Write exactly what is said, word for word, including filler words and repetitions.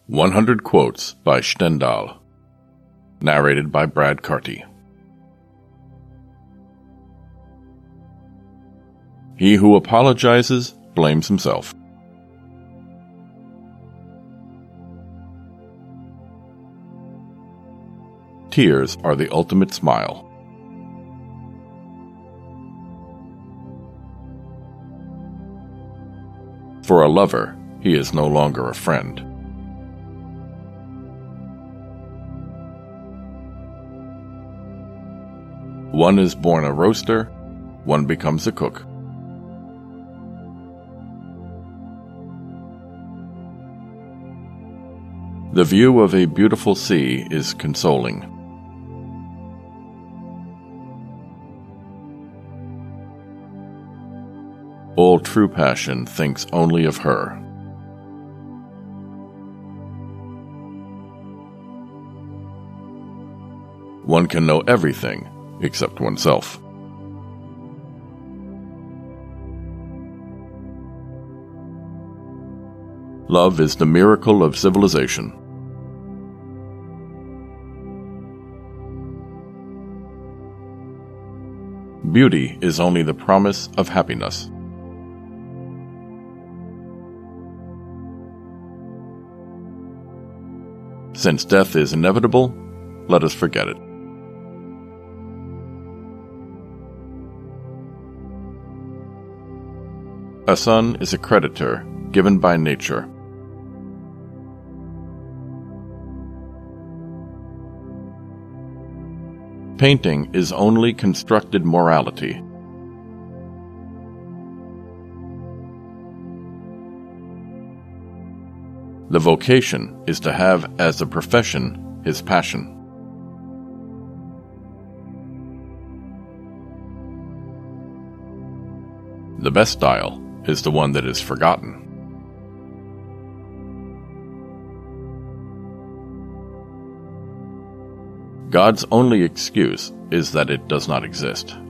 one hundred Quotes by Stendhal. Narrated by Brad Carty. He who apologizes blames himself. Tears are the ultimate smile. For a lover, he is no longer a friend. One is born a roaster, one becomes a cook. The view of a beautiful sea is consoling. All true passion thinks only of her. One can know everything except oneself. Love is the miracle of civilization. Beauty is only the promise of happiness. Since death is inevitable, let us forget it. A son is a creditor given by nature. Painting is only constructed morality. The vocation is to have as a profession his passion. The best style is the one that is forgotten. God's only excuse is that it does not exist.